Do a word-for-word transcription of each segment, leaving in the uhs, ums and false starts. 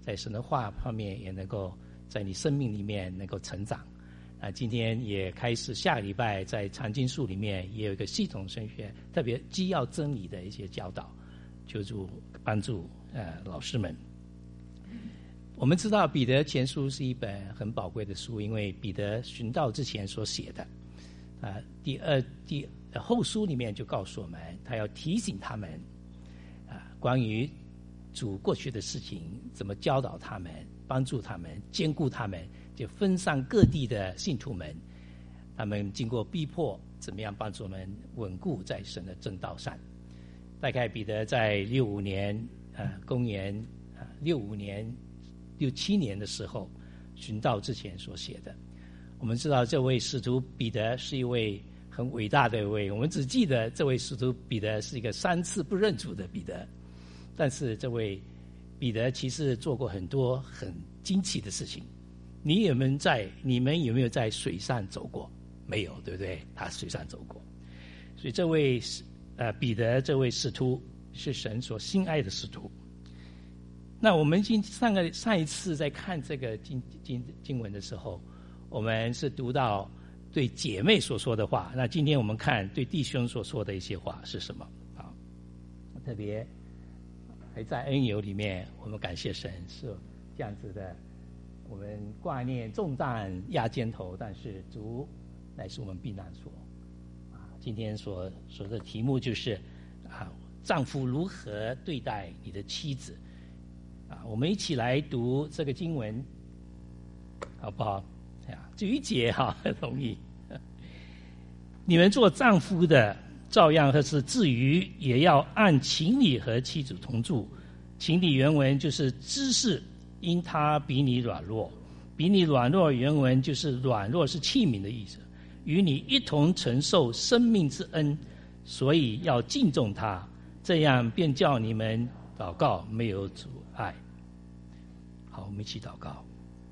在神的话方面也能够在你生命里面能够成长。啊，今天也开始，下个礼拜在常经树里面也有一个系统神学，特别基要真理的一些教导，求主帮助呃老师们。我们知道彼得前书是一本很宝贵的书，因为彼得寻道之前所写的。啊，第二第后书里面就告诉我们，他要提醒他们啊，关于主过去的事情，怎么教导他们，帮助他们，兼顾他们，就分散各地的信徒们，他们经过逼迫，怎么样帮助我们稳固在神的正道上。大概彼得在六五年，呃，公元啊六五年、六七年的时候，寻道之前所写的。我们知道这位使徒彼得是一位很伟大的一位，我们只记得这位使徒彼得是一个三次不认主的彼得，但是这位彼得其实做过很多很惊奇的事情。你有没有在你们有没有在水上走过？没有，对不对？他水上走过，所以这位呃彼得这位使徒是神所心爱的使徒。那我们今上个上一次在看这个经经经文的时候，我们是读到对姐妹所说的话，那今天我们看对弟兄所说的一些话是什么啊？特别还在恩友里面，我们感谢神是这样子的。我们挂念重担压肩头，但是主乃是我们避难所。啊，今天所说的题目就是啊，丈夫如何对待你的妻子？啊，我们一起来读这个经文，好不好？呀，就一节哈，很容易。你们做丈夫的，照样和是至于也要按情理和妻子同住。情理原文就是知识。因他比你软弱，比你软弱原文就是软弱是器皿的意思，与你一同承受生命之恩，所以要敬重他，这样便叫你们祷告没有阻碍。好，我们一起祷告。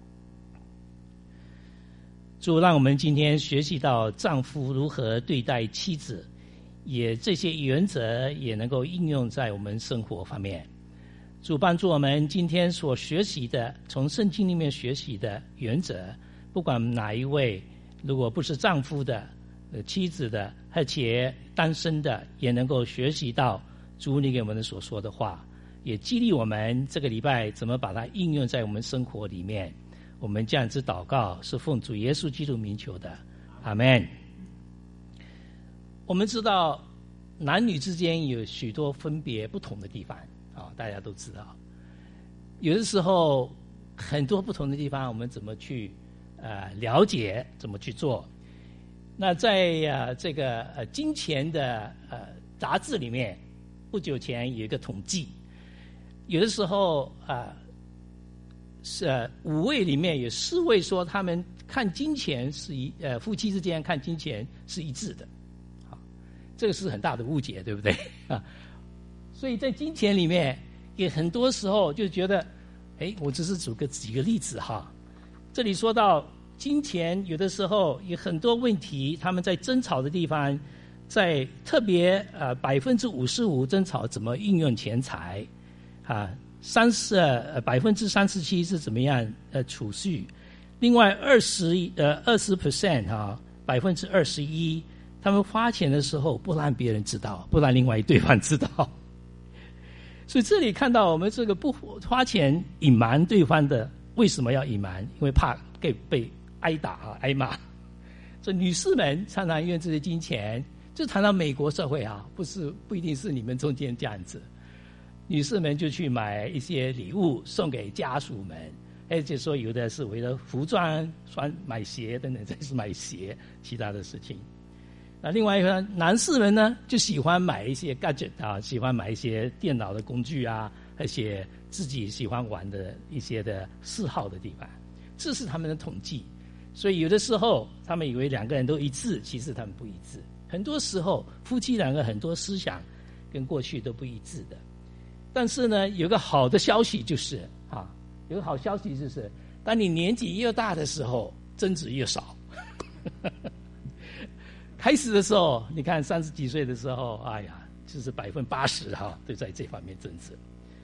主，让我们今天学习到丈夫如何对待妻子，也这些原则也能够应用在我们生活方面。主帮助我们今天所学习的，从圣经里面学习的原则，不管哪一位，如果不是丈夫的、呃妻子的，而且单身的，也能够学习到主你给我们所说的话，也激励我们这个礼拜怎么把它应用在我们生活里面。我们这样子祷告，是奉主耶稣基督名求的，阿们。我们知道男女之间有许多分别不同的地方。啊、哦，大家都知道，有的时候很多不同的地方，我们怎么去呃了解，怎么去做？那在呃这个呃金钱的呃杂志里面，不久前有一个统计，有的时候啊是、呃、五位里面有四位说他们看金钱是一呃夫妻之间看金钱是一致的，好，这个是很大的误解，对不对啊？所以在金钱里面，也很多时候就觉得，哎，我只是举个几个例子哈。这里说到金钱，有的时候有很多问题，他们在争吵的地方，在特别呃百分之五十五争吵怎么运用钱财，啊，三十呃百分之三十七是怎么样呃储蓄，另外二十呃二十 percent 哈百分之二十一，他们花钱的时候不让别人知道，不让另外一对方知道。所以这里看到我们这个不花钱隐瞒对方的，为什么要隐瞒？因为怕被被挨打啊、挨骂。所以女士们常常用这些金钱，就谈到美国社会啊，不是不一定是你们中间这样子。女士们就去买一些礼物送给家属们，而且说有的是为了服装、穿买鞋等等，这是买鞋，其他的事情。那另外一个男士们呢，就喜欢买一些 gadget 啊，喜欢买一些电脑的工具啊，而且自己喜欢玩的一些的嗜好的地方，这是他们的统计。所以有的时候他们以为两个人都一致，其实他们不一致。很多时候夫妻两个很多思想跟过去都不一致的。但是呢，有个好的消息就是啊，有个好消息就是，当你年纪越大的时候，争执越少。开始的时候，你看三十几岁的时候，哎呀，就是百分八十哈都在这方面争执。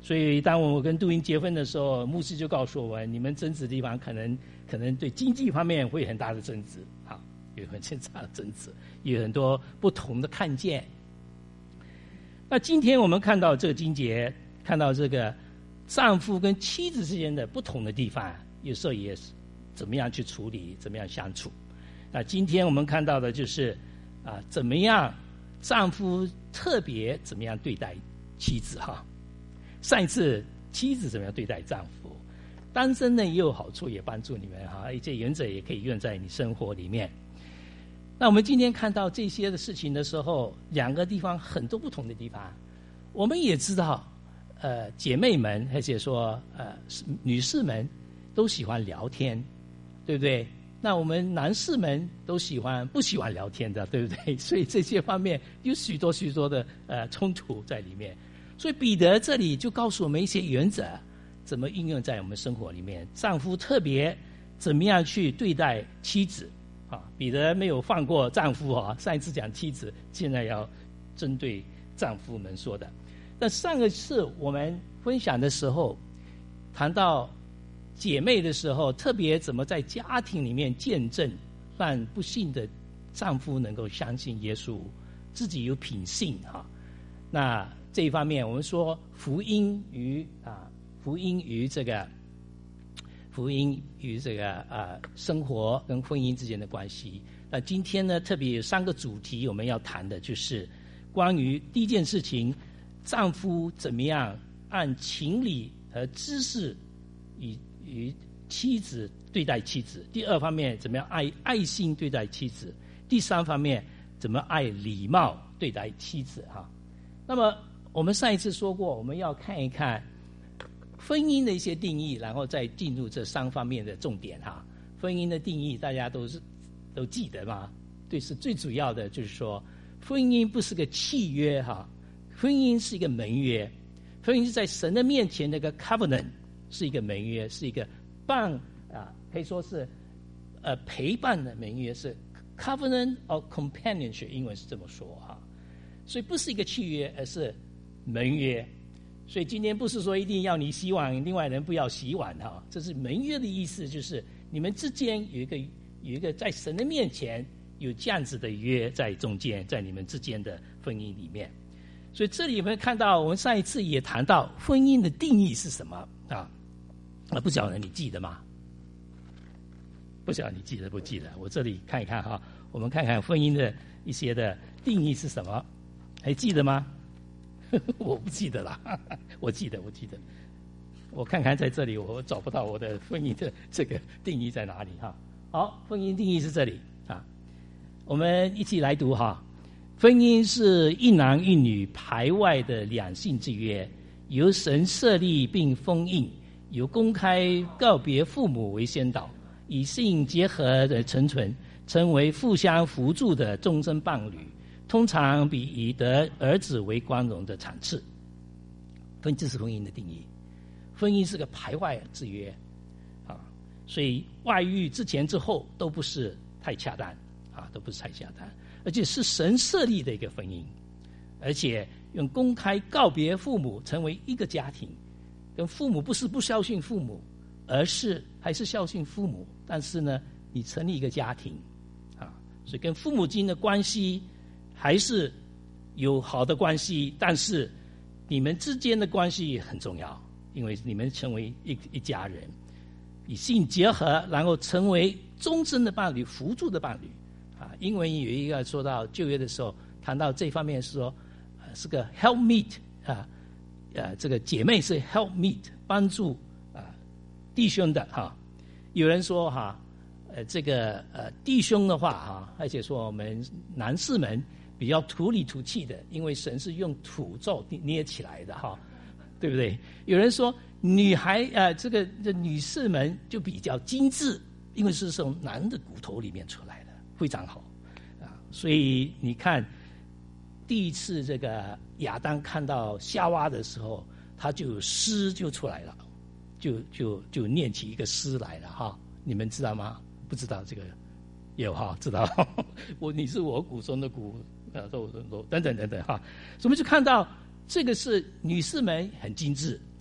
所以当我跟杜英结婚的时候，牧师就告诉我们，你们争执的地方可能可能对经济方面会有很大的争执，好，有很大的争执，有很多不同的看见。那今天我们看到这个经节，看到这个丈夫跟妻子之间的不同的地方，有时候也是怎么样去处理，怎么样相处。那今天我们看到的就是啊，怎么样丈夫特别怎么样对待妻子哈。上一次妻子怎么样对待丈夫，单身呢也有好处，也帮助你们哈，一些原则也可以用在你生活里面。那我们今天看到这些的事情的时候，两个地方很多不同的地方，我们也知道，呃，姐妹们而且说呃女士们都喜欢聊天，对不对？那我们男士们都喜欢不喜欢聊天的，对不对？所以这些方面有许多许多的呃冲突在里面。所以彼得这里就告诉我们一些原则，怎么应用在我们生活里面。丈夫特别怎么样去对待妻子啊？彼得没有放过丈夫啊，上一次讲妻子，现在要针对丈夫们说的。但上一次我们分享的时候，谈到姐妹的时候，特别怎么在家庭里面见证，让不信的丈夫能够相信耶稣，自己有品性哈。那这一方面，我们说福音与啊福音与这个福音与这个啊生活跟婚姻之间的关系。那今天呢，特别有三个主题我们要谈的，就是关于第一件事情，丈夫怎么样按情理和知识与与妻子对待妻子；第二方面，怎么样爱爱心对待妻子；第三方面，怎么爱礼貌对待妻子哈。那么我们上一次说过，我们要看一看婚姻的一些定义，然后再进入这三方面的重点哈。婚姻的定义大家都是都记得吗？对，是最主要的就是说，婚姻不是个契约哈，婚姻是一个盟约，婚姻是在神的面前那个 covenant 是一个盟约，是一个伴啊，可以说是呃陪伴的盟约，是 covenant of companionship， 英文是这么说哈。所以不是一个契约，而是盟约。所以今天不是说一定要你洗碗，另外人不要洗碗哈，这是盟约的意思，就是你们之间有一个有一个在神的面前有这样子的约在中间，在你们之间的婚姻里面。所以这里有没有看到，我们上一次也谈到婚姻的定义是什么啊？啊，不晓得你记得吗？不晓得你记得不记得？我这里看一看哈，我们看看婚姻的一些的定义是什么。还记得吗？我不记得了，我记得，我记得。我看看在这里，我找不到我的婚姻的这个定义在哪里哈。好，婚姻定义是这里啊，我们一起来读哈。婚姻是一男一女排外的两性之约，由神设立并封印，由公开告别父母为先导，以性结合的成存，成为互相扶助的终身伴侣。通常比以得儿子为光荣的场次。婚这是婚姻的定义，婚姻是个排外之约啊，所以外遇之前之后都不是太恰当啊，都不是太恰当，而且是神设立的一个婚姻，而且用公开告别父母，成为一个家庭，跟父母不是不孝顺父母，而是还是孝顺父母，但是呢，你成立一个家庭啊，所以跟父母间的关系还是有好的关系，但是你们之间的关系很重要，因为你们成为一一家人，以性结合，然后成为终身的伴侣，扶助的伴侣啊。英文有一个说到旧约的时候，谈到这方面是说，呃、是个 helpmeet 啊，呃，这个姐妹是 helpmeet 帮助啊弟兄的哈。有人说哈，呃，这个呃弟兄的话哈，而且说我们男士们比较土里土气的，因为神是用土做捏起来的哈，对不对？有人说女孩呃，这个这女士们就比较精致，因为是从男的骨头里面出来的，非常好啊。所以你看，第一次这个亚当看到夏娃的时候，他就诗就出来了，就就就念起一个诗来了哈。你们知道吗？不知道这个有哈，知道我你是我骨中的骨。啊，肉肉肉等等等等哈，所以我们就看到这个是女士们很精致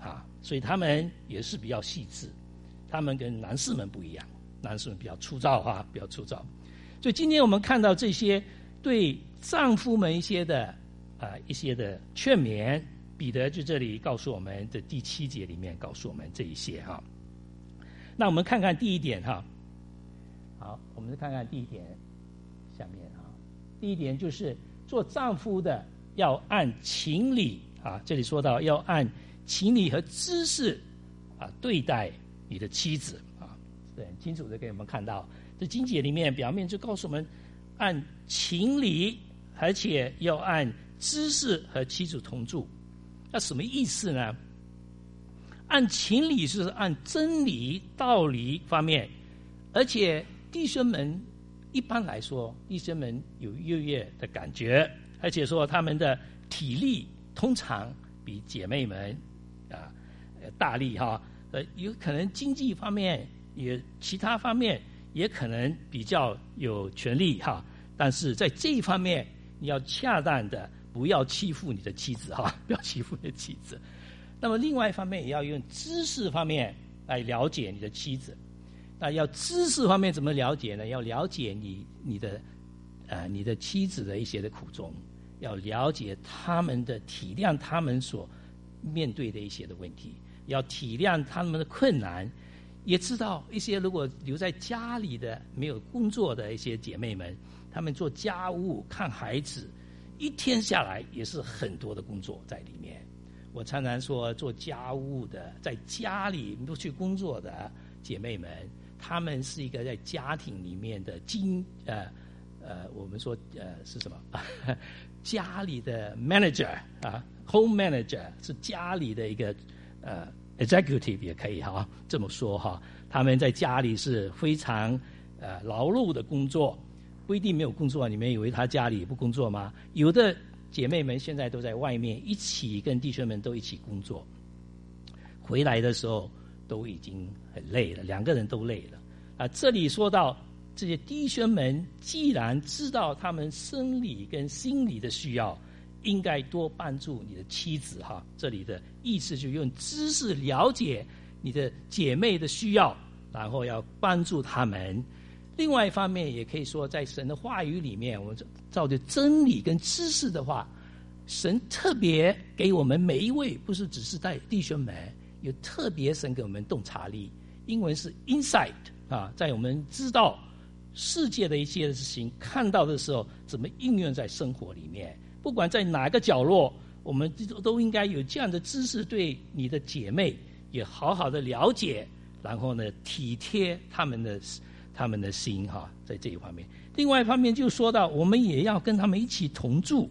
所以他们也是比较细致，他们跟男士们不一样，男士们比较粗糙哈，比较粗糙。所以今天我们看到这些对丈夫们一些的啊、呃、一些的劝勉，彼得就这里告诉我们的第七节里面告诉我们这一些哈。那我们看看第一点哈，好，我们看看第一点下面哈，第一点就是做丈夫的要按情理啊，这里说到要按情理和知识啊对待你的妻子啊，对，很清楚的给我们看到，这经节里面表面就告诉我们按情理，而且要按知识和妻子同住。那什么意思呢？按情理是按真理道理方面，而且弟兄们一般来说，弟兄们有优越的感觉，而且说他们的体力通常比姐妹们啊大力哈，呃，有可能经济方面也其他方面也可能比较有权利哈，但是在这一方面你要恰当的，不要欺负你的妻子哈，不要欺负你的妻子。那么另外一方面也要用知识方面来了解你的妻子。那要知识方面怎么了解呢？要了解你你的呃你的妻子的一些的苦衷，要了解他们的体谅他们所面对的一些的问题，要体谅他们的困难，也知道一些如果留在家里的没有工作的一些姐妹们，他们做家务看孩子，一天下来也是很多的工作在里面。我常常说，做家务的在家里不去工作的姐妹们，她们是一个在家庭里面的经呃呃，我们说呃是什么？家里的 manager 啊 ，home manager 是家里的一个呃 executive 也可以哈，这么说哈。他们在家里是非常呃劳碌的工作，不一定没有工作。你们以为他家里不工作吗？有的姐妹们现在都在外面一起跟弟兄们都一起工作，回来的时候都已经很累了，两个人都累了啊。这里说到这些弟兄们，既然知道他们生理跟心理的需要，应该多帮助你的妻子哈。这里的意思就用知识了解你的姐妹的需要，然后要帮助他们。另外一方面也可以说，在神的话语里面，我们照着真理跟知识的话，神特别给我们每一位，不是只是在弟兄们，有特别神给我们洞察力，英文是 insight 啊，在我们知道世界的一些事情看到的时候，怎么应用在生活里面，不管在哪个角落，我们都应该有这样的知识，对你的姐妹也好好的了解，然后呢体贴他们的他们的心哈，在这一方面。另外一方面就说到，我们也要跟他们一起同住。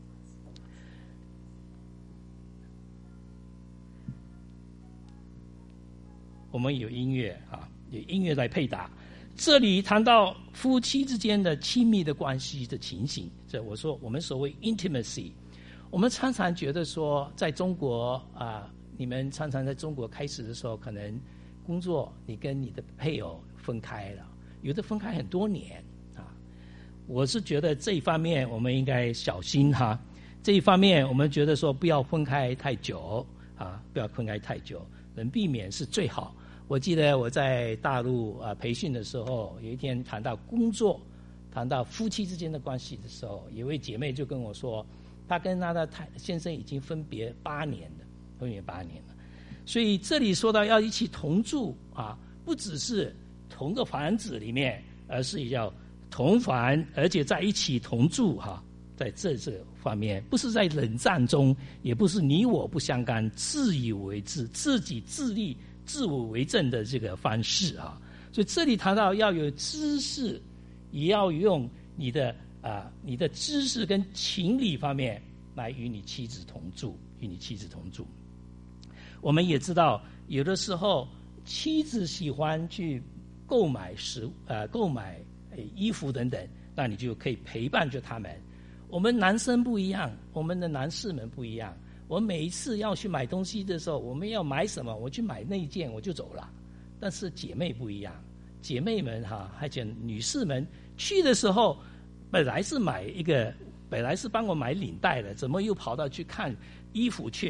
我们有音乐啊，有音乐来配搭。这里谈到夫妻之间的亲密的关系的情形，这我说我们所谓 intimacy， 我们常常觉得说，在中国啊，你们常常在中国开始的时候，可能工作你跟你的配偶分开了，有的分开很多年啊。我是觉得这一方面我们应该小心哈。这一方面我们觉得说不要分开太久啊，不要分开太久，能避免是最好。我记得我在大陆啊培训的时候，有一天谈到工作，谈到夫妻之间的关系的时候，有位姐妹就跟我说，她跟她的太先生已经分别八年了，分别八年了。所以这里说到要一起同住啊，不只是同个房子里面，而是要同房，而且在一起同住哈、啊。在这这方面，不是在冷战中，也不是你我不相干、自以为是、自己自立、自我为政的这个方式啊。所以这里谈到要有知识，也要用你的啊你的知识跟情理方面来与你妻子同住，与你妻子同住。我们也知道，有的时候妻子喜欢去购买食呃购买衣服等等，那你就可以陪伴着他们。我们男生不一样，我们的男士们不一样。我每一次要去买东西的时候，我们要买什么，我去买那一件我就走了。但是姐妹不一样，姐妹们哈，而且女士们去的时候，本来是买一个，本来是帮我买领带的，怎么又跑到去看衣服去了？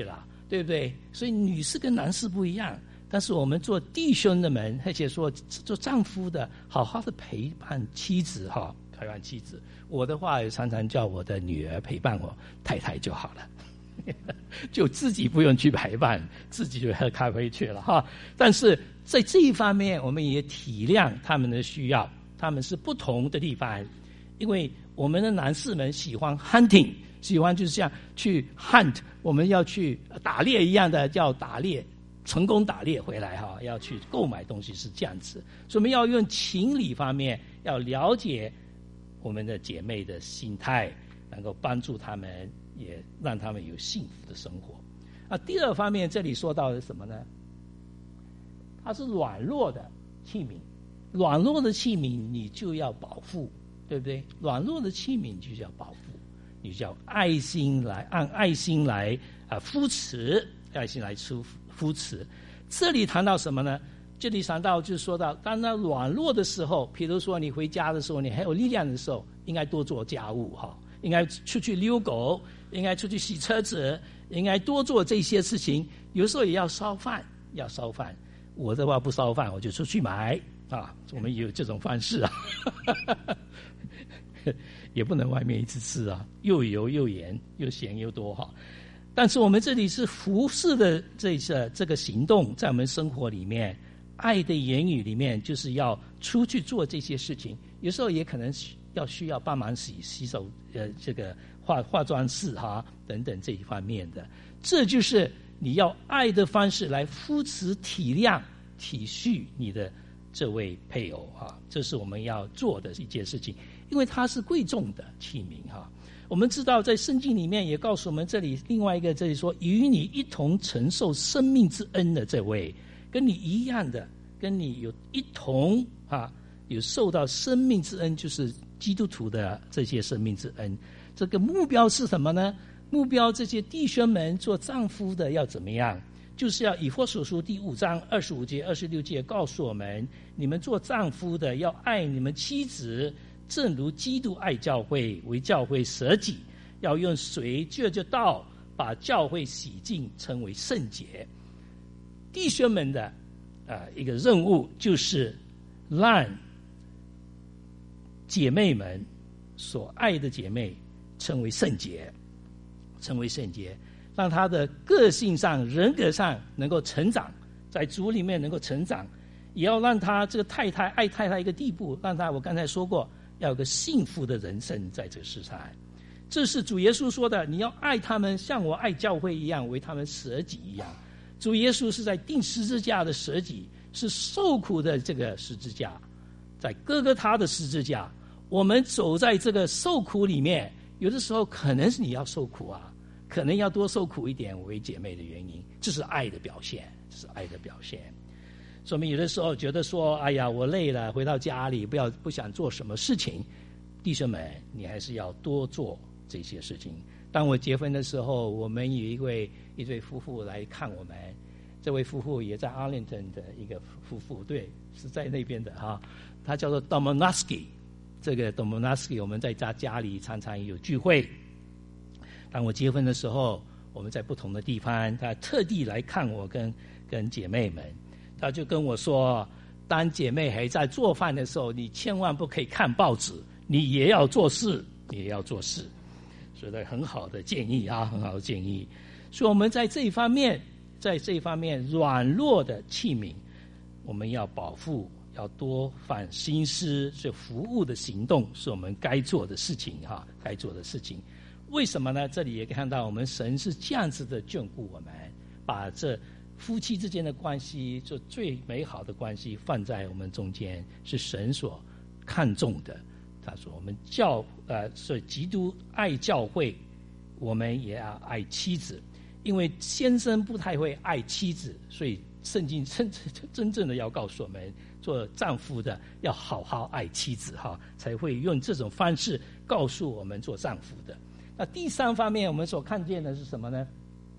对不对？所以女士跟男士不一样，但是我们做弟兄的们，而且说做丈夫的，好好的陪伴妻子哈，陪伴妻子。我的话也常常叫我的女儿陪伴我太太就好了。就自己不用去陪伴，自己就喝咖啡去了哈。但是在这一方面，我们也体谅他们的需要，他们是不同的地方。因为我们的男士们喜欢 hunting， 喜欢就是像去 hunt， 我们要去打猎一样的，叫打猎，成功打猎回来哈，要去购买东西是这样子。所以我们要用情理方面，要了解我们的姐妹的心态，能够帮助他们，也让他们有幸福的生活。啊，第二方面，这里说到的是什么呢？它是软弱的器皿，软弱的器皿你就要保护，对不对？软弱的器皿就要保护，你就要爱心来按爱心来啊扶持，爱心来出扶持。这里谈到什么呢？这里谈到就是说到，当他软弱的时候，比如说你回家的时候，你还有力量的时候，应该多做家务哈，应该出去遛狗，应该出去洗车子，应该多做这些事情。有时候也要烧饭，要烧饭。我的话不烧饭，我就出去买啊。我们也有这种方式啊，也不能外面一直吃啊，又油又盐又咸又多哈。但是我们这里是服侍的这些这个行动，在我们生活里面，爱的言语里面，就是要出去做这些事情。有时候也可能要需要帮忙洗洗手，呃，这个化化妆室哈等等这一方面的，这就是你要爱的方式来扶持、体谅、体恤你的这位配偶哈，这是我们要做的一件事情，因为它是贵重的器皿哈。我们知道在圣经里面也告诉我们，这里另外一个这里说，与你一同承受生命之恩的这位，跟你一样的，跟你有一同啊，有受到生命之恩，就是基督徒的这些生命之恩。这个目标是什么呢？目标这些弟兄们做丈夫的要怎么样？就是要以弗所书第五章二十五节、二十六节告诉我们，你们做丈夫的要爱你们妻子，正如基督爱教会，为教会舍己，要用水借着道把教会洗净，成为圣洁。弟兄们的啊、呃、一个任务就是让姐妹们所爱的姐妹成为圣洁，成为圣洁，让她的个性上、人格上能够成长，在主里面能够成长，也要让她这个太太爱太太一个地步，让她我刚才说过，要有个幸福的人生在这个世上。这是主耶稣说的，你要爱他们，像我爱教会一样，为他们舍己一样。主耶稣是在钉十字架的舍己，是受苦的这个十字架，在哥哥他的十字架。我们走在这个受苦里面，有的时候可能是你要受苦啊，可能要多受苦一点为姐妹的原因，这是爱的表现，这是爱的表现。说明有的时候觉得说，哎呀，我累了，回到家里不要不想做什么事情，弟兄们，你还是要多做这些事情。当我结婚的时候，我们有一位一对夫妇来看我们，这位夫妇也在 Arlington 的一个夫妇，对，是在那边的哈，他叫做 Domonaski。这个 Domonaski 我们在他家里常常有聚会。当我结婚的时候，我们在不同的地方，他特地来看我跟跟姐妹们。他就跟我说，当姐妹还在做饭的时候，你千万不可以看报纸，你也要做事，你也要做事。所以很好的建议啊，很好的建议。所以我们在这一方面，在这一方面软弱的器皿，我们要保护，要多放心思，所以服务的行动是我们该做的事情哈，该做的事情。为什么呢？这里也看到我们神是这样子的眷顾我们，把这夫妻之间的关系，做最美好的关系放在我们中间，是神所看重的。他说我们教呃，所以基督爱教会，我们也要爱妻子，因为先生不太会爱妻子，所以圣经真真正的要告诉我们，做丈夫的要好好爱妻子哈，才会用这种方式告诉我们做丈夫的。那第三方面我们所看见的是什么呢？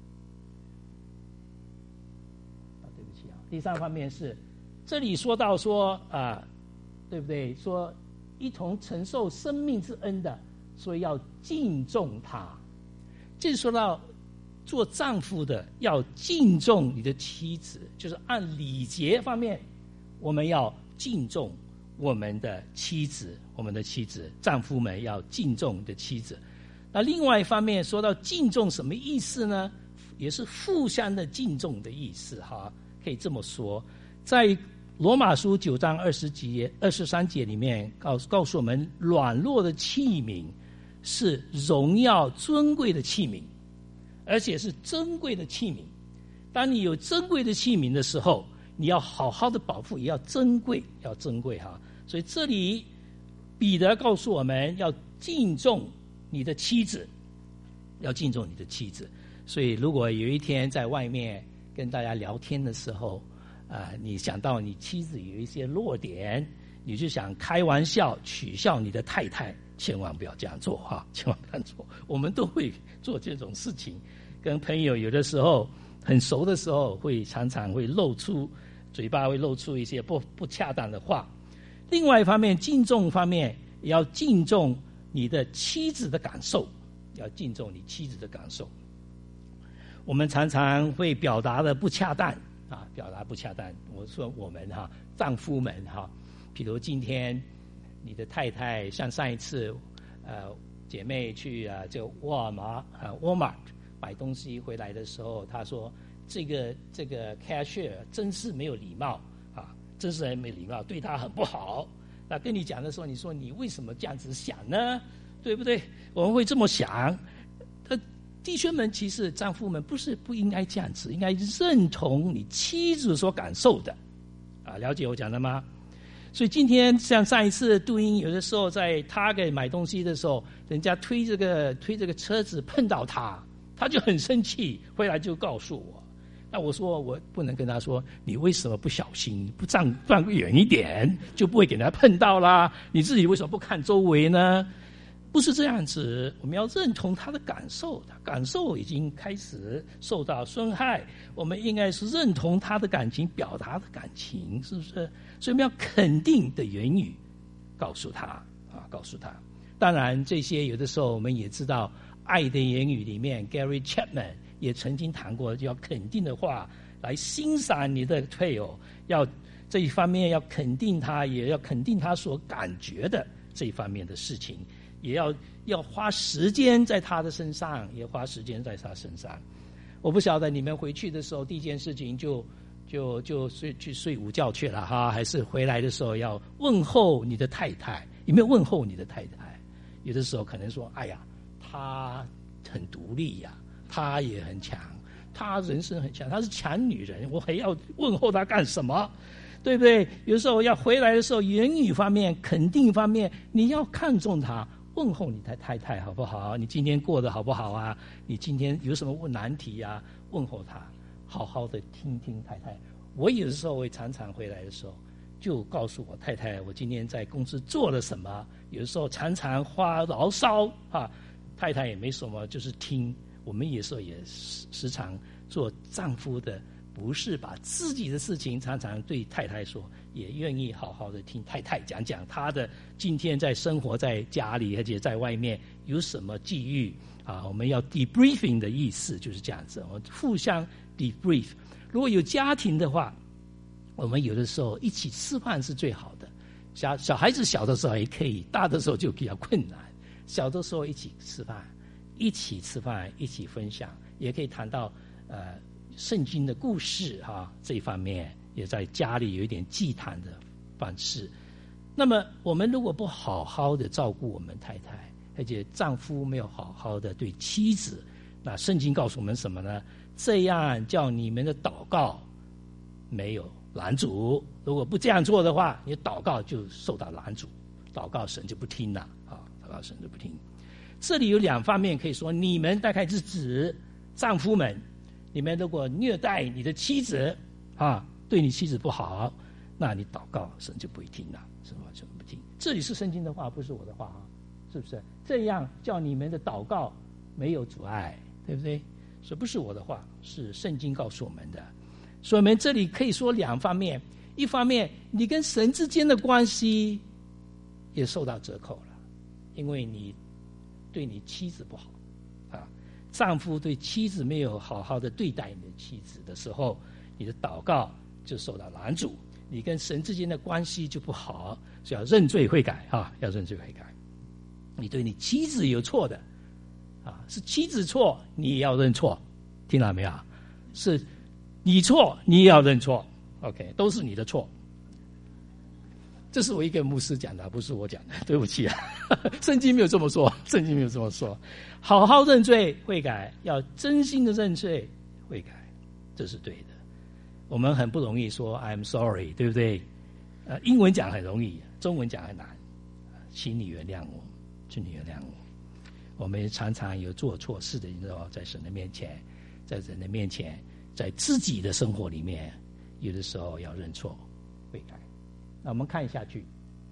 第三方面是，这里说到说啊、呃，对不对？说一同承受生命之恩的，所以要敬重他。这说到做丈夫的要敬重你的妻子，就是按礼节方面，我们要敬重我们的妻子，我们的妻子，丈夫们要敬重你的妻子。那另外一方面说到敬重什么意思呢？也是互相的敬重的意思哈，可以这么说。在罗马书九章二十节、二十三节里面告告诉我们，软弱的器皿是荣耀尊贵的器皿，而且是珍贵的器皿。当你有珍贵的器皿的时候，你要好好的保护，也要珍贵，要珍贵哈。所以这里彼得告诉我们要敬重你的妻子，要敬重你的妻子。所以如果有一天在外面跟大家聊天的时候，啊、呃，你想到你妻子有一些弱点，你就想开玩笑取笑你的太太，千万不要这样做哈，千万不要做。我们都会做这种事情，跟朋友有的时候很熟的时候，会常常会露出嘴巴会露出一些不不恰当的话。另外一方面，敬重方面也要敬重你的妻子的感受，要敬重你妻子的感受。我们常常会表达的不恰当啊，表达不恰当。我说我们哈，丈夫们哈，比如今天你的太太，像上一次，呃，姐妹去啊，这个沃尔玛啊 ，Walmart 买东西回来的时候，她说这个这个 cashier 真是没有礼貌啊，真是很没礼貌，对她很不好。那跟你讲的时候，你说你为什么这样子想呢？对不对？我们会这么想。呃，弟兄们，其实丈夫们不是不应该这样子，应该认同你妻子所感受的，啊，了解我讲的吗？所以今天像上一次杜英有的时候在他给买东西的时候，人家推这个推这个车子碰到他，他就很生气，回来就告诉我。那我说我不能跟他说你为什么不小心不站站远一点，就不会给人家碰到啦？你自己为什么不看周围呢？不是这样子，我们要认同他的感受，他感受已经开始受到损害，我们应该是认同他的感情，表达的感情，是不是？所以我们要肯定的言语告诉他啊，告诉他。当然这些有的时候我们也知道，爱的言语里面 Gary Chapman 也曾经谈过，要肯定的话来欣赏你的配偶，要这一方面要肯定他，也要肯定他所感觉的这一方面的事情，也要要花时间在他的身上，也花时间在他身上。我不晓得你们回去的时候第一件事情就就就睡去睡午觉去了哈，还是回来的时候要问候你的太太？有没有问候你的太太？有的时候可能说，哎呀，她很独立呀、啊，她也很强，她人生很强，她是强女人，我还要问候她干什么？对不对？有时候要回来的时候，言语方面、肯定方面，你要看重她，问候你的太太好不好？你今天过得好不好啊？你今天有什么难题啊？问候她，好好的听听太太。我有的时候我也常常回来的时候，就告诉我太太，我今天在公司做了什么。有的时候常常发牢骚啊，太太也没什么，就是听。我们有时候也时常做丈夫的，不是把自己的事情常常对太太说，也愿意好好的听太太讲讲她的今天在生活在家里而且在外面有什么际遇啊。我们要 debriefing 的意思就是这样子，我们互相 debrief。如果有家庭的话，我们有的时候一起吃饭是最好的。小小孩子小的时候也可以，大的时候就比较困难。小的时候一起吃饭，一起吃饭，一起分享，也可以谈到呃圣经的故事哈、啊，这一方面也在家里有一点祭坛的方式。那么我们如果不好好的照顾我们太太，而且丈夫没有好好的对妻子，那圣经告诉我们什么呢？这样叫你们的祷告没有拦阻。如果不这样做的话，你祷告就受到拦阻，祷告神就不听了啊，祷告神就不听。这里有两方面可以说，你们大概是指丈夫们，你们如果虐待你的妻子啊，对你妻子不好，那你祷告神就不会听了，神完全不听。这里是圣经的话，不是我的话啊，是不是？这样叫你们的祷告没有阻碍，对不对？这不是我的话，是圣经告诉我们的。所以我们这里可以说两方面，一方面你跟神之间的关系也受到折扣了，因为你对你妻子不好啊。 丈夫对妻子没有好好的对待你的妻子的时候，你的祷告就受到拦阻，你跟神之间的关系就不好，所以要认罪悔改啊，要认罪悔改。你对你妻子有错的啊，是妻子错，你也要认错，听到没有？是你错，你也要认错 ，OK， 都是你的错。这是我一个牧师讲的，不是我讲的，对不起啊，圣经没有这么说，圣经没有这么说。好好认罪悔改，要真心的认罪悔改，这是对的。我们很不容易说 I'm sorry， 对不对？呃，英文讲很容易，中文讲很难。请你原谅我，请你原谅我。我们常常有做错事的时候，在神的面前，在人的面前，在自己的生活里面，有的时候要认错悔改。那我们看下去，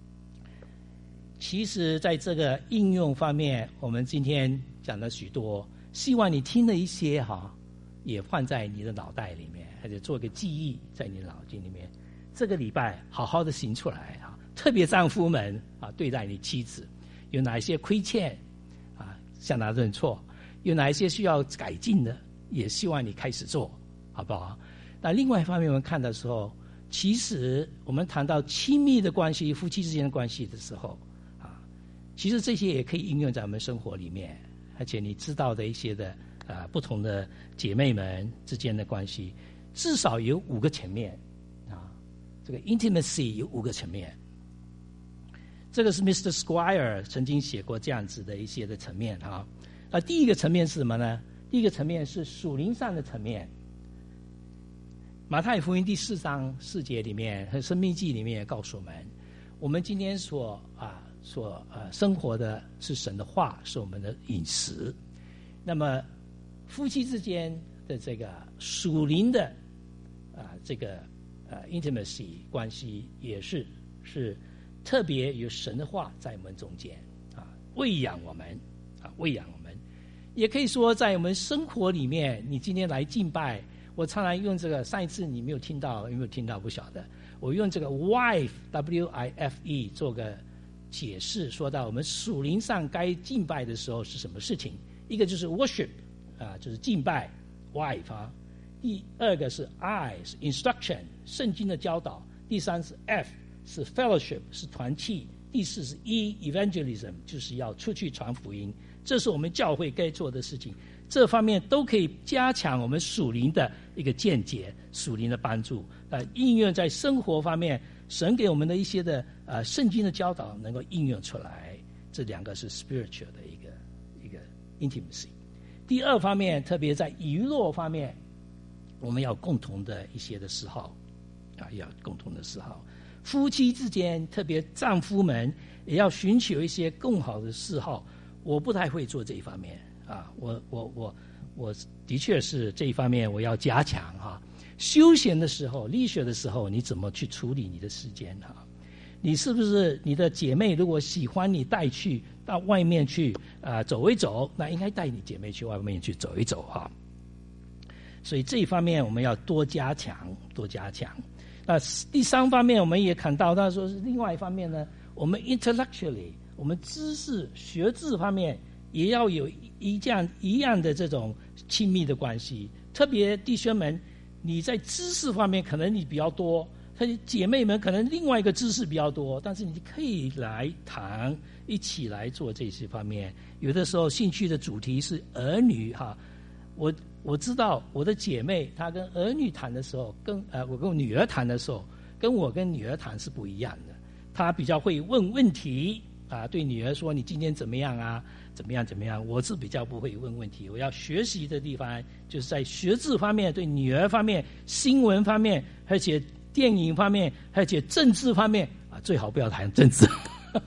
其实在这个应用方面，我们今天讲了许多，希望你听了一些哈，也放在你的脑袋里面，或者做个记忆在你的脑筋里面。这个礼拜好好的行出来啊，特别丈夫们啊，对待你妻子有哪一些亏欠啊，向他认错；有哪一些需要改进的，也希望你开始做，好不好？那另外一方面，我们看的时候，其实我们谈到亲密的关系、夫妻之间的关系的时候啊，其实这些也可以应用在我们生活里面，而且你知道的一些的啊不同的姐妹们之间的关系，至少有五个层面啊，这个 intimacy 有五个层面。这个是 Mister Squire 曾经写过这样子的一些的层面啊。那第一个层面是什么呢？第一个层面是属灵上的层面。马太福音第四章四节里面和申命记里面也告诉我们，我们今天所啊所呃生活的是神的话，是我们的饮食。那么夫妻之间的这个属灵的啊这个呃 intimacy 关系，也是是特别有神的话在我们中间啊喂养我们啊喂养我们，也可以说在我们生活里面，你今天来敬拜。我常常用这个，上一次你没有听到，有没有听到不晓得。我用这个 wife W I F E 做个解释，说到我们属灵上该敬拜的时候是什么事情。一个就是 worship 啊，就是敬拜 wife 啊。第二个是 I 是 instruction 圣经的教导。第三是 F 是 fellowship 是团契。第四是 E evangelism 就是要出去传福音，这是我们教会该做的事情。这方面都可以加强我们属灵的一个见解，属灵的帮助，呃，应用在生活方面，神给我们的一些的呃圣经的教导能够应用出来。这两个是 spiritual 的一个一个 intimacy。第二方面，特别在娱乐方面，我们要共同的一些的嗜好啊，要共同的嗜好。夫妻之间，特别丈夫们也要寻求一些更好的嗜好。我不太会做这一方面。啊，我我我我的确是这一方面我要加强哈、啊。休闲的时候、leisure的时候，你怎么去处理你的时间哈、啊？你是不是你的姐妹如果喜欢你带去到外面去啊、呃、走一走，那应该带你姐妹去外面去走一走哈、啊。所以这一方面我们要多加强，多加强。那第三方面我们也看到，他说是另外一方面呢，我们 intellectually 我们知识学知方面。也要有一样一样的这种亲密的关系，特别弟兄们，你在知识方面可能你比较多，姐妹们可能另外一个知识比较多，但是你可以来谈，一起来做这些方面。有的时候兴趣的主题是儿女哈，我我知道我的姐妹她跟儿女谈的时候，跟呃我跟我女儿谈的时候，跟我跟女儿谈是不一样的。她比较会问问题啊，对女儿说你今天怎么样啊？怎么样怎么样？我是比较不会问问题，我要学习的地方就是在学制方面、对女儿方面、新闻方面，而且电影方面，而且政治方面啊，最好不要谈政治。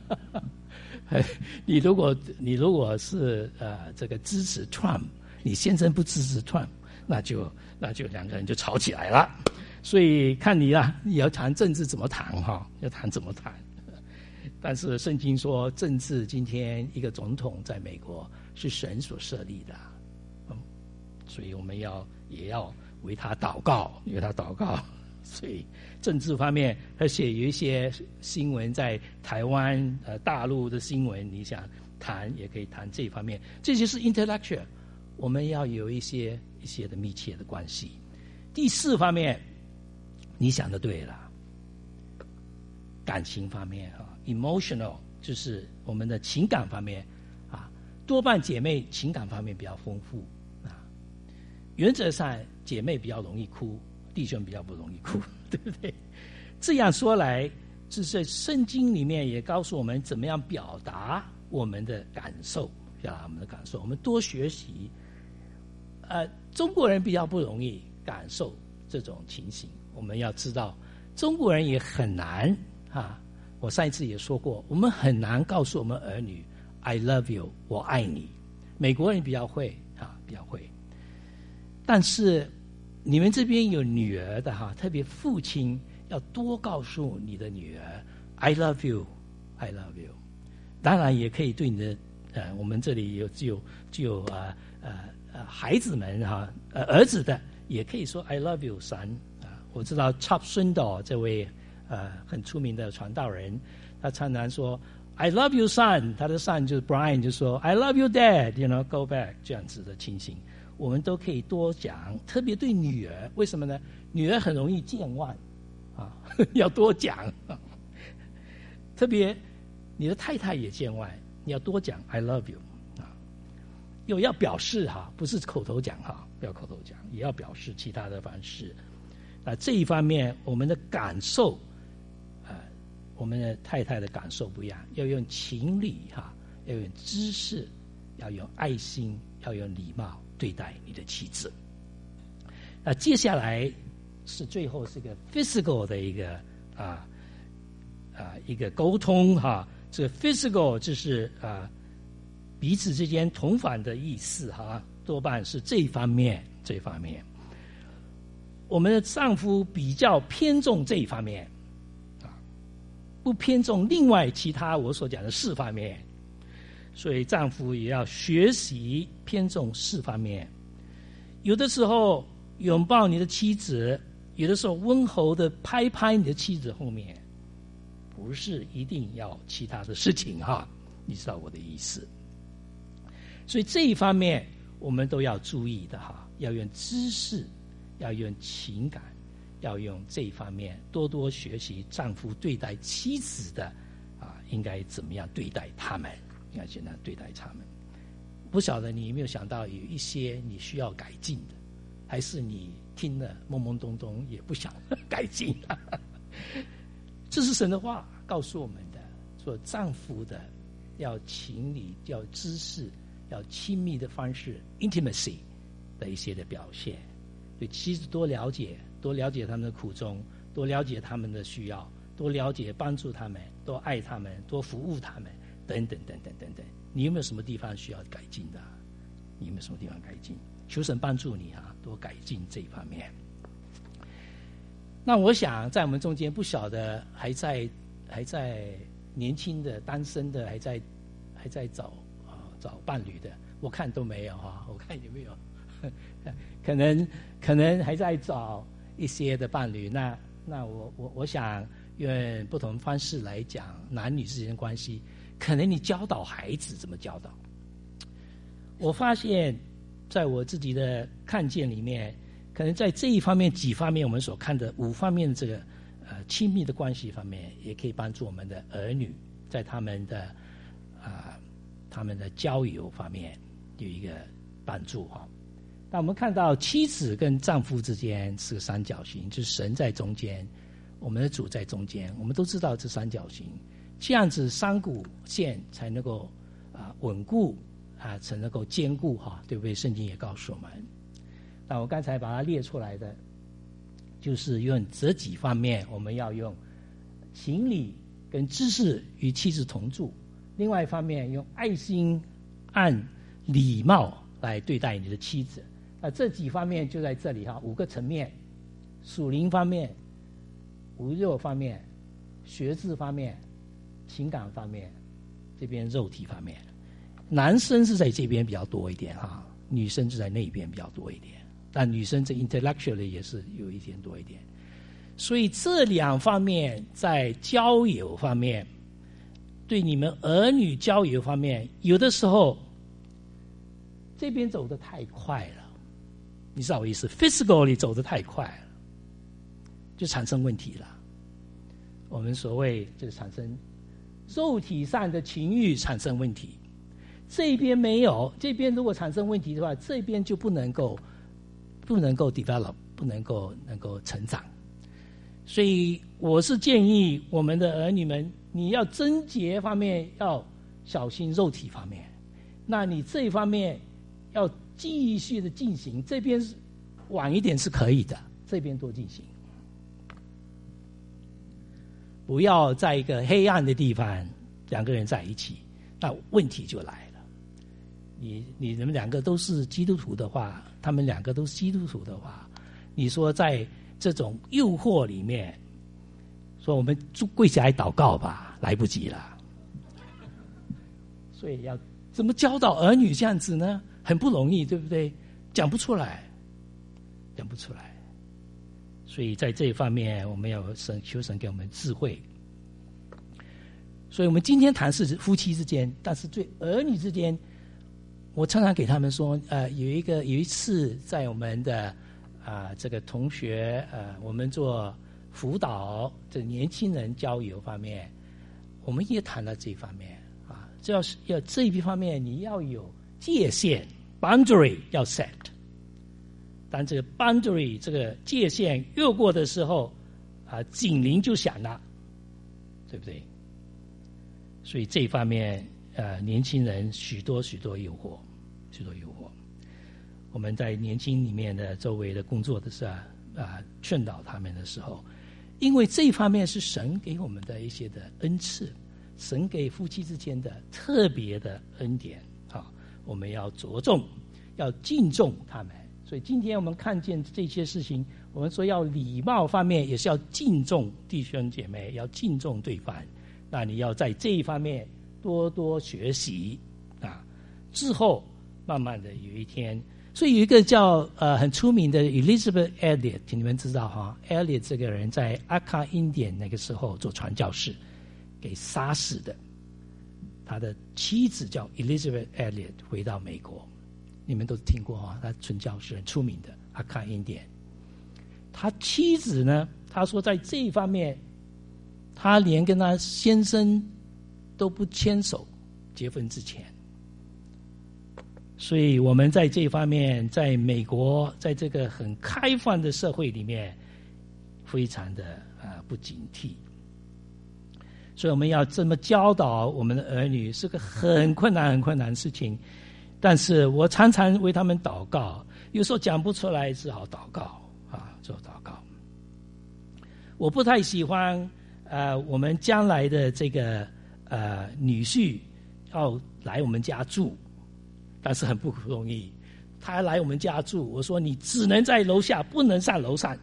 你如果你如果是呃这个支持 Trump， 你先生不支持 Trump， 那就那就两个人就吵起来了。所以看你啦，你要谈政治怎么谈哈？要谈怎么谈？但是圣经说，政治今天一个总统在美国是神所设立的，嗯，所以我们要也要为他祷告，为他祷告。所以政治方面，而且有一些新闻在台湾、呃大陆的新闻，你想谈也可以谈这方面，这些是 intellectual。 我们要有一些一些的密切的关系。第四方面，你想的对了，感情方面啊 ，emotional 就是我们的情感方面啊，多半姐妹情感方面比较丰富啊。原则上，姐妹比较容易哭，弟兄比较不容易哭，对不对？这样说来，就是圣经里面也告诉我们怎么样表达我们的感受，表达我们的感受，我们多学习。呃，中国人比较不容易感受这种情形，我们要知道，中国人也很难啊。我上一次也说过，我们很难告诉我们儿女 "I love you"， 我爱你。美国人比较会啊，比较会。但是你们这边有女儿的哈，特别父亲要多告诉你的女儿 "I love you, I love you"。当然也可以对你的呃，我们这里有就有就有啊呃。呃呃，孩子们哈、啊，呃，儿子的也可以说 "I love you, son" 啊。我知道 Chop Swindoll 这位呃很出名的传道人，他常常说 "I love you, son"， 他的 son 就是 Brian 就说 "I love you, dad"，you know go back 这样子的情形，我们都可以多讲，特别对女儿，为什么呢？女儿很容易健忘啊，要多讲。特别你的太太也健忘，你要多讲 "I love you"。有要表示哈，不是口头讲哈，不要口头讲，也要表示其他的方式。那这一方面，我们的感受，呃，我们的太太的感受不一样，要用情理哈，要用知识，要用爱心，要用礼貌对待你的妻子。那接下来是最后是个 physical 的一个啊啊一个沟通哈，这个 physical 就是啊。彼此之间同返的意思哈，多半是这一方面，这一方面。我们的丈夫比较偏重这一方面，啊，不偏重另外其他我所讲的四方面，所以丈夫也要学习偏重四方面。有的时候拥抱你的妻子，有的时候温柔的拍拍你的妻子后面，不是一定要其他的事情哈，你知道我的意思。所以这一方面我们都要注意的哈，要用知识，要用情感，要用这一方面多多学习丈夫对待妻子的啊，应该怎么样对待他们，应该怎么样对待他们。不晓得你有没有想到有一些你需要改进的，还是你听了懵懵懂懂也不想改进。这是神的话告诉我们的，说丈夫的要情理，要知识，要亲密的方式 intimacy 的一些的表现，对妻子多了解，多了解他们的苦衷，多了解他们的需要，多了解帮助他们，多爱他们，多服务他们，等等等等等等。你有没有什么地方需要改进的？你有没有什么地方改进？求神帮助你啊，多改进这一方面。那我想在我们中间不晓得还在还在年轻的单身的，还在还在找找伴侣的，我看都没有哈，我看有没有，可能可能还在找一些的伴侣。那那我我我想用不同方式来讲男女之间的关系，可能你教导孩子怎么教导。我发现在我自己的看见里面，可能在这一方面几方面我们所看的五方面的这个呃亲密的关系方面，也可以帮助我们的儿女在他们的啊。呃他们的交友方面有一个帮助哈。那我们看到妻子跟丈夫之间是个三角形，就是神在中间，我们的主在中间。我们都知道这三角形，这样子三股线才能够啊稳固啊，才能够坚固哈，对不对？圣经也告诉我们。那我刚才把它列出来的，就是用这几方面，我们要用情理跟知识与妻子同住。另外一方面，用爱心、按礼貌来对待你的妻子。那这几方面就在这里哈，五个层面：属灵方面、无肉方面、学识方面、情感方面，这边肉体方面。男生是在这边比较多一点哈，女生是在那边比较多一点。但女生这 intellectually 也是有一点多一点。所以这两方面在交友方面。对你们儿女交友方面，有的时候这边走得太快了，你知道我意思 ？physically 走得太快了，就产生问题了。我们所谓就产生肉体上的情欲产生问题，这边没有，这边如果产生问题的话，这边就不能够不能够 develop， 不能够能够成长。所以我是建议我们的儿女们，你要贞洁方面要小心肉体方面，那你这一方面要继续的进行，这边晚一点是可以的，这边多进行，不要在一个黑暗的地方两个人在一起，那问题就来了。你你们两个都是基督徒的话，他们两个都是基督徒的话，你说在这种诱惑里面，说我们跪下来祷告吧，来不及了。所以要怎么教导儿女这样子呢？很不容易，对不对？讲不出来，讲不出来。所以在这一方面，我们要神求神给我们智慧。所以我们今天谈是夫妻之间，但是对儿女之间，我常常给他们说，呃，有一个有一次在我们的啊、呃、这个同学呃，我们做辅导这年轻人交友方面，我们也谈到这方面啊，这要是要这一方面你要有界限 boundary 要 set。当这个 boundary 这个界限越过的时候，啊，警铃就响了，对不对？所以这一方面，呃，年轻人许多许多诱惑，许多诱惑。我们在年轻里面的周围的工作的时候，啊，劝导他们的时候，因为这一方面是神给我们的一些的恩赐，神给夫妻之间的特别的恩典啊，我们要着重，要敬重他们。所以今天我们看见这些事情，我们说要礼貌方面也是要敬重弟兄姐妹，要敬重对方。那你要在这一方面多多学习啊，之后慢慢的有一天，所以有一个叫呃很出名的 Elizabeth Elliot， 你们知道哈 ，Elliot 这个人在阿卡印典那个时候做传教士，给杀死的。他的妻子叫 Elizabeth Elliot， 回到美国。你们都听过哈，他传教士很出名的阿卡印典。他妻子呢，他说在这一方面，他连跟他先生都不牵手，结婚之前。所以我们在这一方面，在美国，在这个很开放的社会里面，非常的啊、呃、不警惕。所以我们要这么教导我们的儿女，是个很困难、很困难的事情。但是我常常为他们祷告，有时候讲不出来，只好祷告啊，做祷告。我不太喜欢呃，我们将来的这个呃女婿要来我们家住，但是很不容易。他来我们家住，我说你只能在楼下，不能上楼上。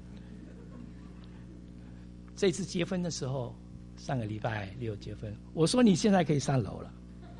这次结婚的时候，上个礼拜六结婚，我说你现在可以上楼了。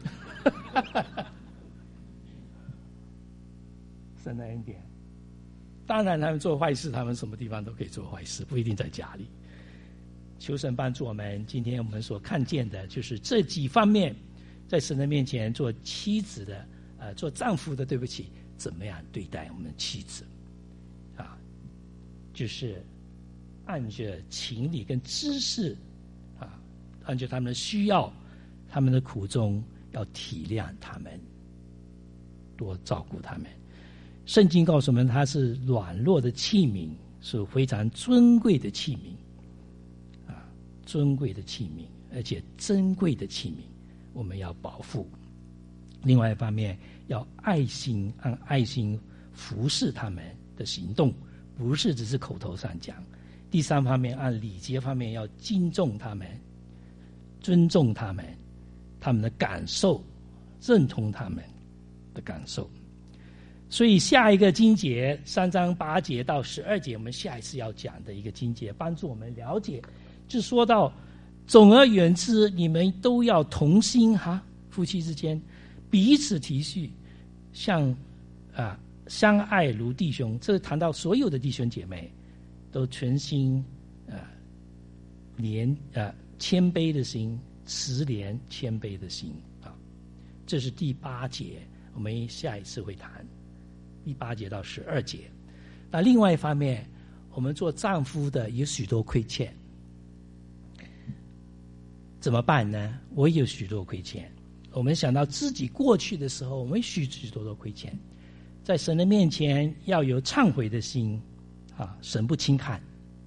神的恩典，当然他们做坏事，他们什么地方都可以做坏事，不一定在家里。求神帮助我们，今天我们所看见的就是这几方面，在神的面前做妻子的，呃，做丈夫的，对不起，怎么样对待我们的妻子，啊，就是按着情理跟知识，啊，按照他们的需要，他们的苦衷，要体谅他们，多照顾他们。圣经告诉我们，它是软弱的器皿，是非常尊贵的器皿，啊，尊贵的器皿，而且珍贵的器皿，我们要保护。另外一方面，要爱心，按爱心服侍他们的行动，不是只是口头上讲。第三方面，按礼节方面要敬重他们，尊重他们，他们的感受，认同他们的感受。所以下一个经节三章八节到十二节，我们下一次要讲的一个经节，帮助我们了解，就说到总而言之，你们都要同心哈，夫妻之间彼此体恤，像啊相爱如弟兄。这谈到所有的弟兄姐妹都全心啊怜啊谦卑的心，慈怜谦卑的心啊，这是第八节。 我们下一次会谈第八节到十二节。那另外一方面，我们做丈夫的有许多亏欠，怎么办呢？我有许多亏欠。我们想到自己过去的时候，我们许许多多亏欠，在神的面前要有忏悔的心啊，神不轻看。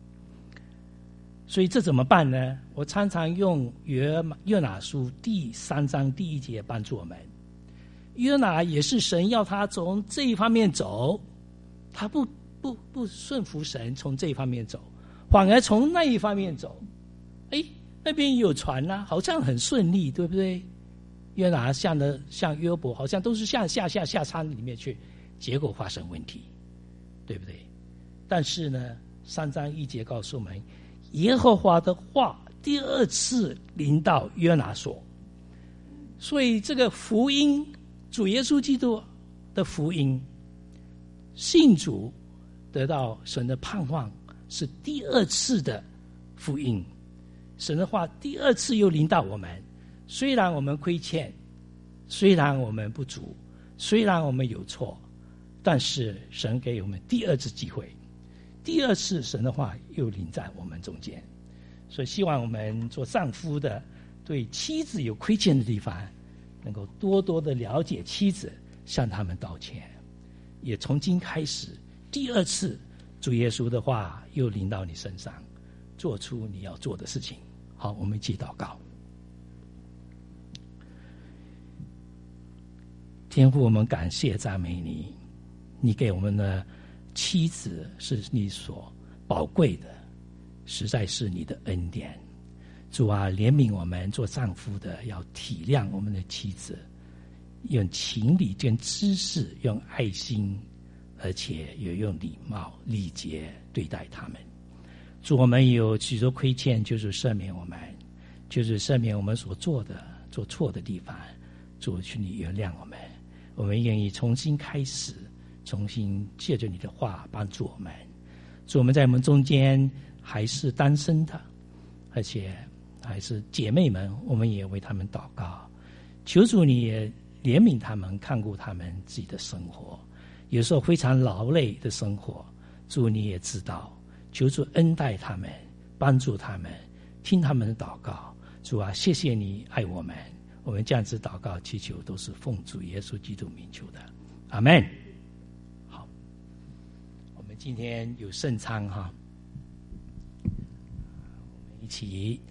所以这怎么办呢？我常常用约约拿书第三章第一节帮助我们。约拿也是神要他从这一方面走，他不不不顺服神，从这一方面走，反而从那一方面走。哎，那边也有船啊，好像很顺利，对不对？约拿像的像约伯，好像都是向下下下山里面去，结果发生问题，对不对？但是呢，三章一节告诉我们，耶和华的话第二次临到约拿说，所以这个福音，主耶稣基督的福音，信主得到神的盼望，是第二次的福音。神的话第二次又临到我们，虽然我们亏欠，虽然我们不足，虽然我们有错，但是神给我们第二次机会，第二次神的话又临在我们中间。所以希望我们做丈夫的，对妻子有亏欠的地方，能够多多的了解妻子，向他们道歉。也从今开始，第二次主耶稣的话又临到你身上，做出你要做的事情。好，我们一起祷告。天父，我们感谢赞美你，你给我们的妻子是你所宝贵的，实在是你的恩典。主啊，怜悯我们做丈夫的，要体谅我们的妻子，用情理跟知识，用爱心，而且也用礼貌礼节对待他们。主，我们有许多亏欠，就是赦免我们，就是赦免我们所做的做错的地方。主，求你原谅我们，我们愿意重新开始，重新借着你的话帮助我们。主，我们在我们中间还是单身的，而且还是姐妹们，我们也为他们祷告，求主你也怜悯他们，看顾他们自己的生活，有时候非常劳累的生活，主你也知道，求主恩待他们，帮助他们，听他们的祷告。主啊，谢谢你爱我们，我们这样子祷告祈求都是奉主耶稣基督名求的，阿们。好，我们今天有圣餐哈，我们一起